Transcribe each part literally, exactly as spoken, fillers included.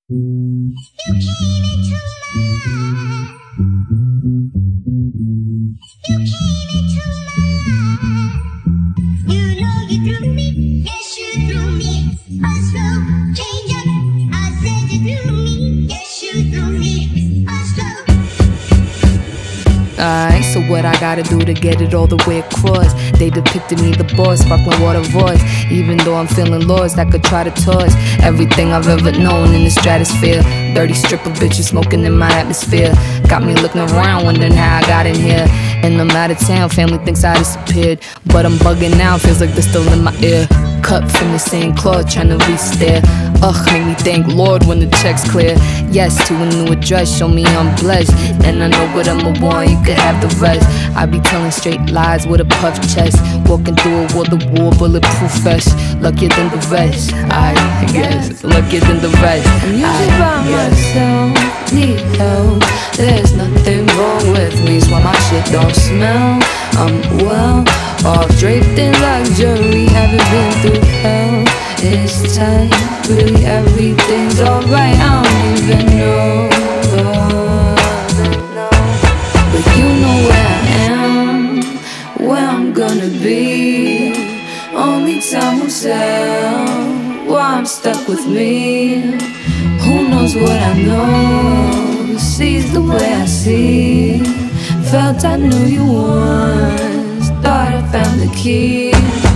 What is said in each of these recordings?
You came into my life. You came into my life. You know you threw me, yes you threw me. A slow change up. I said you threw me, yes you threw me. A slow. Alright, so what I gotta do to get it all the way across? They depicted me the boss, sparkling water voice. Even though I'm feeling lost, I could try to toss everything I've ever known in the stratosphere. Dirty stripper bitches smoking in my atmosphere. Got me looking around, wondering how I got in here. And I'm out of town, family thinks I disappeared. But I'm bugging now, feels like they're still in my ear. Cut from the same cloth, trying to re-stare. Ugh, make me thank Lord when the check's clear. Yes, to a new address, show me I'm blessed. And I know what I'm a want, you could have the rest. I be telling straight lies with a puff chest. Walking through a world of war, bulletproof vest. Luckier than the rest, I guess. Luckier than the rest, I'm usually by myself, need help. There's nothing wrong with me, so my shit don't smell. I'm well off, draped in luxury, haven't been through hell. It's time, really everything's alright. I don't even know, but you know where I am, where I'm gonna be. Only time will tell why I'm stuck with me. Who knows what I know, sees the way I see. Felt I knew you once, thought I found the key.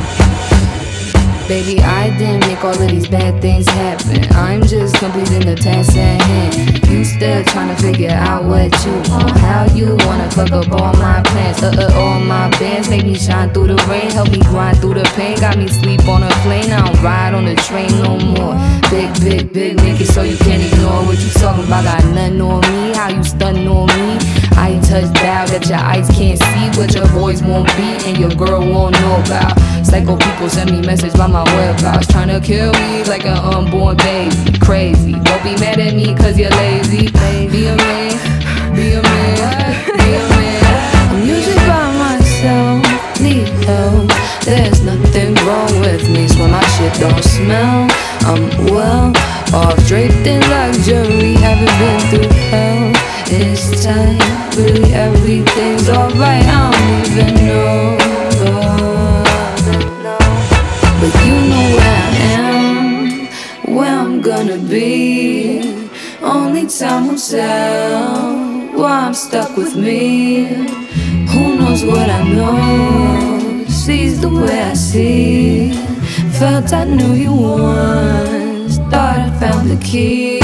Baby, I didn't make all of these bad things happen. I'm just completing the task at hand. You still trying to figure out what you want, how you wanna fuck up all my plans. Uh uh, all my bands make me shine through the rain, help me grind through the pain. Got me sleep on a plane, I don't ride on the train no more. Big, big, big, make it so you can't ignore what you talking about. Got nothing on me, how you stunning on me. I touch down that your eyes can't see, what your boys won't be and your girl won't know about. Psycho people send me message by my whereabouts, trying to kill me like an unborn baby. Crazy, don't be mad at me cause you're lazy. Be a man, be a man, be a man. I'm usually by myself, need help. There's nothing wrong with me, so my shit don't smell. I'm well off, draped in luxury, haven't been through hell. It's time, really everything's alright. I don't even know, but you know where I am, where I'm gonna be. Only time will tell why I'm stuck with me. Who knows what I know, sees the way I see. Felt I knew you once, thought I found the key.